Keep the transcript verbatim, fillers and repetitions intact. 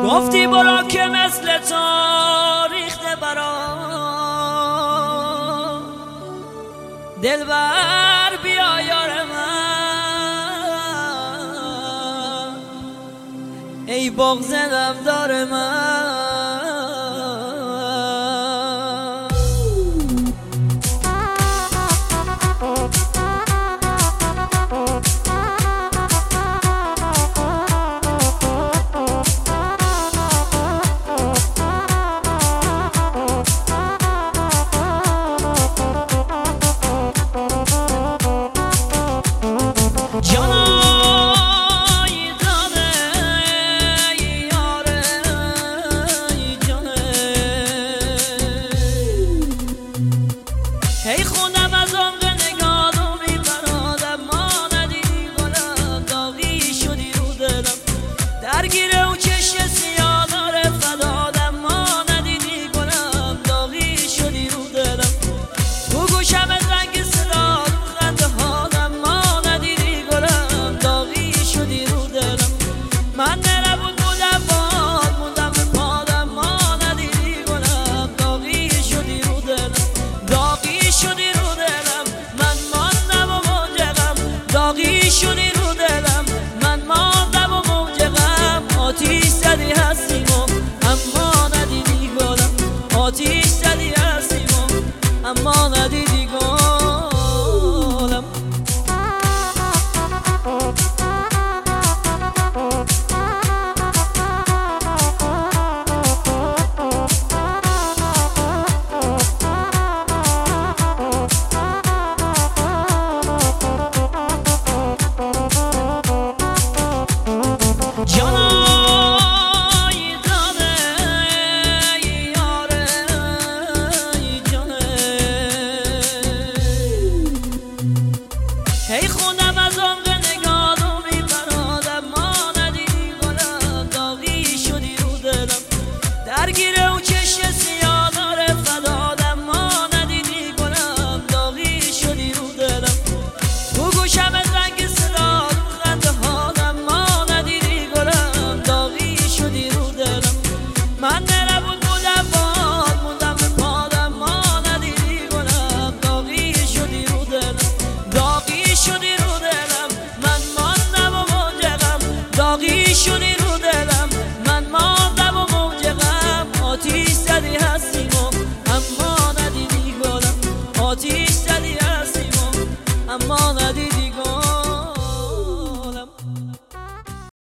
گفتی برا که مثل تاریخ برا دلبر بیا یار من، ای بغض دمدار من. ای خونم از عمق نگاهو میپرادم، ما ندیدی گلم داغی شدی رو دلم، درگیر او چشم سیاه داره فدادم، ما ندیدی گلم داغی شدی رو دلم، تو گوشم زنگ صدا رو خنده هادم، ما ندیدی گلم داغی شدی رو دلم، من نربود بودم باد موندم به پادم، ما ندیدی گلم داغی شدی رو دلم، داغی شدی رو دلم من ماندم و موجقم، داغی شدی رو دلم من ماندم و موجقم، آتیش زدی هستیمو اما ندیدی گلم، آتیش زدی هستیمو اما ندیدی گلم. ای خونم از عمق نگاهو میپرادم، ما ندیدی گلم داغی شدی رو دلم، درگیر او چشم سیاه داره فدادم، ما ندیدی گلم داغی شدی رو دلم، تو گوشم زنگ صدا رو خنده هادم، ما ندیدی گلم داغی شدی رو دلم، من نربود بودم باد موندم به پادم، ما ندیدی گلم داغی شدی رو دلم، داغی شدی رو دلم من ماندم و موجقم، داغی شدی رو دلم من ماندم و موجقم، آتیش زدی هستیمو اما ندیدی گلم، آتیش زدی هستیمو اما